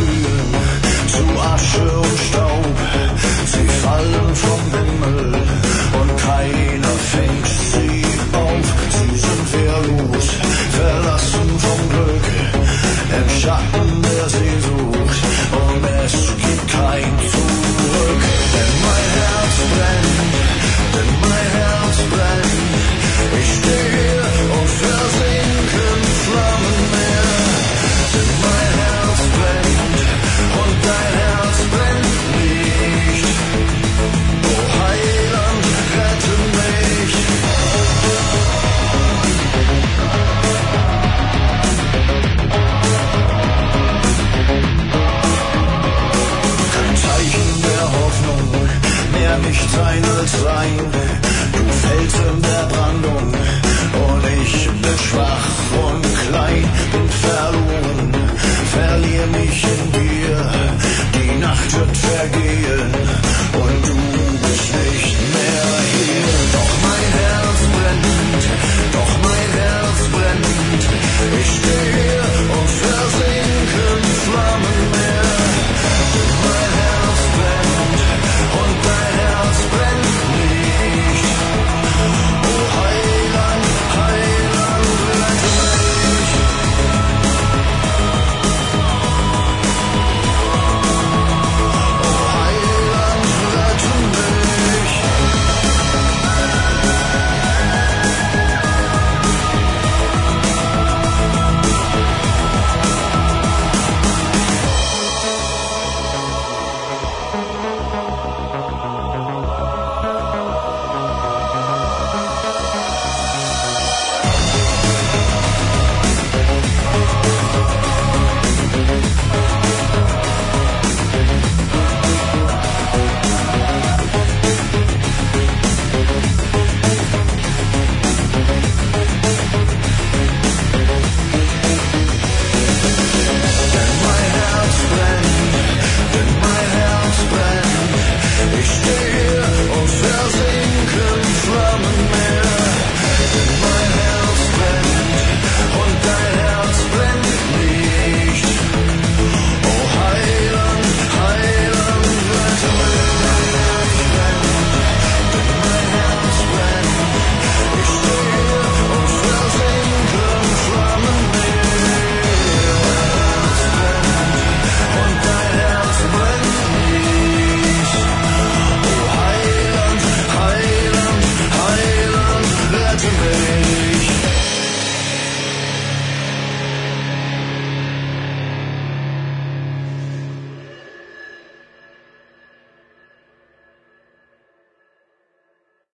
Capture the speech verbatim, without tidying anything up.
glühen zu Asche und Staub. Sie fallen vom Himmel und keiner fängt sie auf. Sie sind wehrlos, verlassen vom Glück, im Schatten der Sehnsucht, und es gibt kein Zurück. Denn mein Herz brennt, denn mein Herz brennt. Ich stehe hier und versinke in Flammenmeer. Denn mein Herz brennt und dein Herz brennt nicht. O Heiland, rette mich. Kein Zeichen der Hoffnung, mehr nicht sein als sein. Du fällst in der Brandung und ich bin schwach und klein, bin verloren, verliere mich in